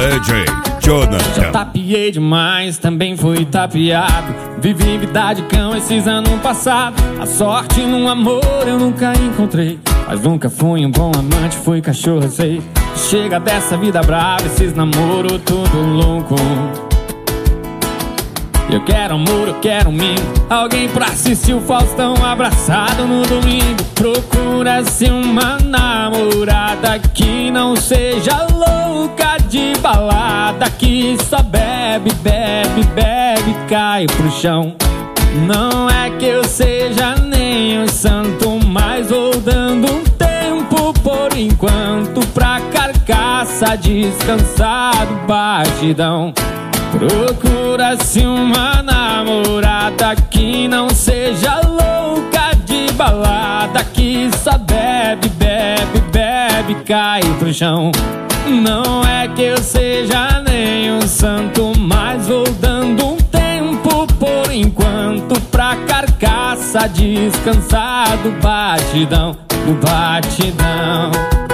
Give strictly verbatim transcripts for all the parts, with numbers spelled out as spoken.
D J Jonathan. Já tapiei demais, também fui tapeado. Vivi vida de cão esses anos passados. A sorte no amor eu nunca encontrei, mas nunca fui um bom amante, fui cachorro, sei. Chega dessa vida brava, esses namoro tudo louco. Eu quero amor, eu quero um mimo, alguém pra assistir o Faustão abraçado no domingo. Procura-se uma namorada que não seja louca de balada, que só bebe, bebe, bebe, cai pro chão. Não é que eu seja nem um santo, mas vou dando um tempo por enquanto pra carcaça descansar do batidão. Procura-se uma namorada que não seja louca de balada, que só bebe, bebe, bebe, cai pro chão. Não é que eu seja nem um santo, mas vou dando um tempo por enquanto pra carcaça descansar do batidão, do batidão.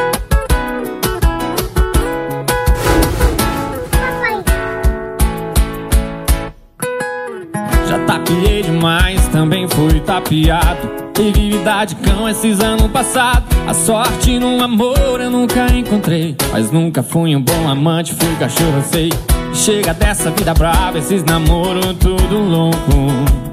Já tapiei demais, também fui tapeado. Tive vida de cão esses anos passados. A sorte no amor eu nunca encontrei, mas nunca fui um bom amante, fui cachorro, eu sei. Chega dessa vida brava, esses namoro tudo louco.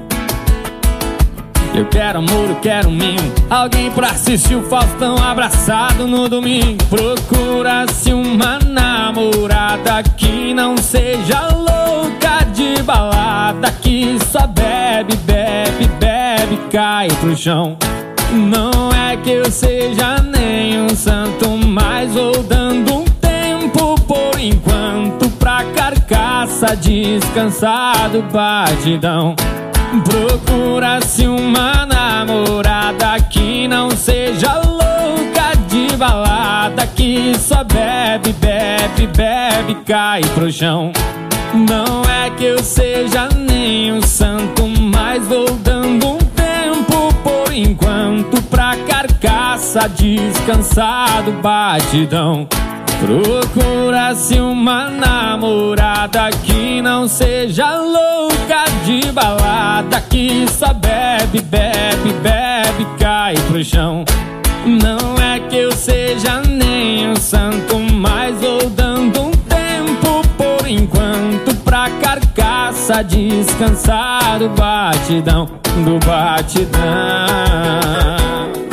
Eu quero amor, eu quero um mimo, alguém pra assistir o Faustão abraçado no domingo. Procura-se uma namorada que não seja louca de balada, que só bebe, bebe, bebe, cai pro chão. Não é que eu seja nem um santo, mas vou dando um tempo por enquanto pra carcaça descansar do batidão. Procura-se uma namorada que não seja louca de balada, que só bebe, bebe, bebe, cai pro chão. Não é que eu seja nem um santo, mas vou dando um tempo por enquanto pra carcaça descansar do batidão. Procura-se uma namorada que não seja louca de balada, que só bebe, bebe, bebe, cai pro chão. Não é que eu seja nem um santo, mas vou dando um tempo por enquanto pra carcaça descansar do batidão, do batidão.